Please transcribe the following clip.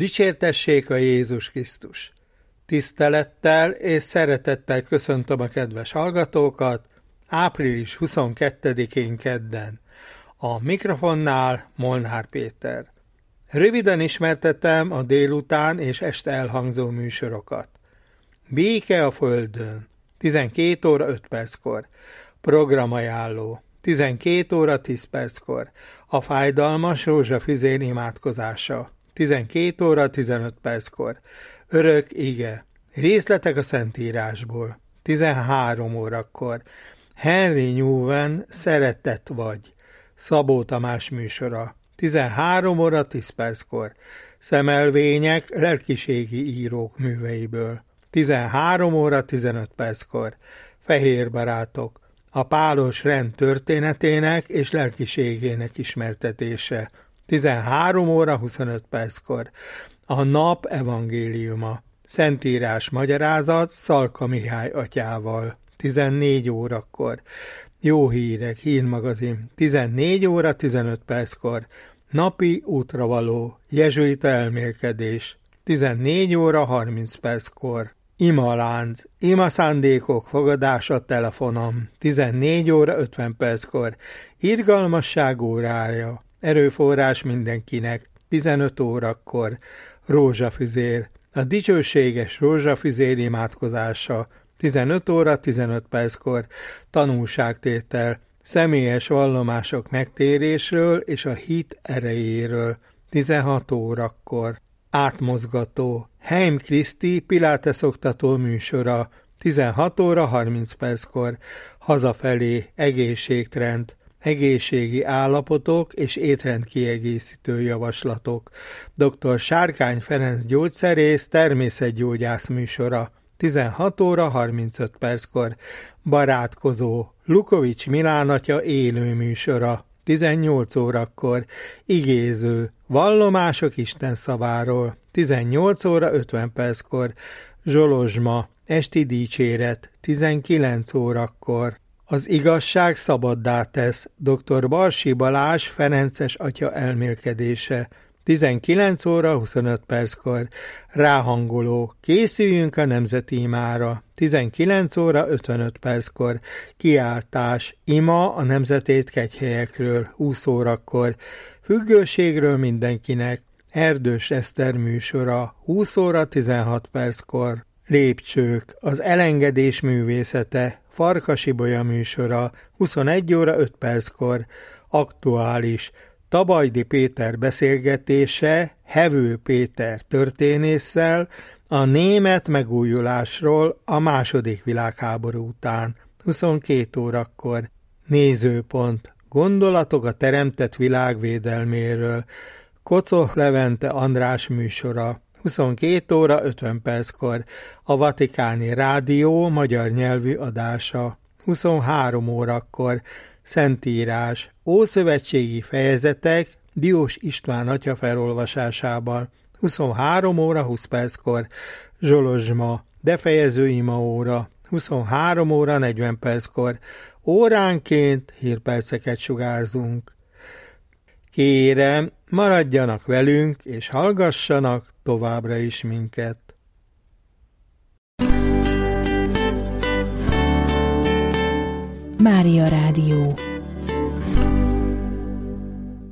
Dicsértessék a Jézus Krisztus! Tisztelettel és szeretettel köszöntöm a kedves hallgatókat, április 22-én kedden. A mikrofonnál Molnár Péter. Röviden ismertetem a délután és este elhangzó műsorokat. Béke a Földön, 12 óra 5 perckor. Programajánló, 12 óra 10 perckor. A fájdalmas rózsafüzér imádkozása, 12 óra 15 perckor. Örök ige. Részletek a Szentírásból, 13 órakor. Henry Newman, Szeretett vagy. Szabó Tamás műsora, 13 óra 10 perckor. Szemelvények lelkiségi írók műveiből, 13 óra 15 perckor. Fehér barátok. A pálos rend történetének és lelkiségének ismertetése, 13 óra 25 perckor. A nap evangéliuma. Szentírás magyarázat Szalka Mihály atyával, 14 órakor. Jó hírek, hírmagazin, 14 óra 15 perckor. Napi útravaló, jezsuita elmélkedés, 14 óra 30 perckor. Imalánc, ima szándékok fogadása telefonom, 14 óra 50 perckor. Irgalmasság órája, erőforrás mindenkinek, 15 órakor. Rózsafüzér, a dicsőséges rózsafüzér imádkozása, 15 óra 15 perckor. Tanúságtétel, személyes vallomások megtérésről és a hit erejéről, 16 órakor. Átmozgató, Heim Kriszti Pilates oktató műsora, 16 óra 30 perckor. Hazafelé egészségtrend, egészségi állapotok és étrendkiegészítő javaslatok. Dr. Sárkány Ferenc gyógyszerész természetgyógyász műsora, 16 óra 35 perckor. Barátkozó, Lukovics Milán atya élő műsora, 18 órakor. Igéző, vallomások Isten szaváról, 18 óra 50 perckor. Zsolozsma, esti dicséret, 19 órakor. Az igazság szabaddá tesz, dr. Barsi Balázs ferences atya elmélkedése, 19 óra 25 perckor. Ráhangoló, készüljünk a nemzeti imára, 19 óra 55 perckor. Kiáltás, ima a nemzetét kegyhelyekről, 20 órakor. Függőségről mindenkinek, Erdős Eszter műsora, 20 óra 16 perckor. Lépcsők, az elengedés művészete, Farkasi Bolya műsora, 21 óra 5 perckor. Aktuális, Tabajdi Péter beszélgetése Hevő Péter történésszel a német megújulásról a II. Világháború után, 22 órakor. Nézőpont, gondolatok a teremtett világ védelméről, Kocoh Levente András műsora, 22 óra 50 perckor. A Vatikáni Rádió magyar nyelvű adása, 23 órakor. Szentírás, ószövetségi fejezetek Diós István atya felolvasásában, 23 óra 20 perckor. Zsolozsma, befejező imaóra, 23 óra 40 perckor. Óránként hírperceket sugárzunk. Kérem, maradjanak velünk, és hallgassanak továbbra is minket. Mária Rádió.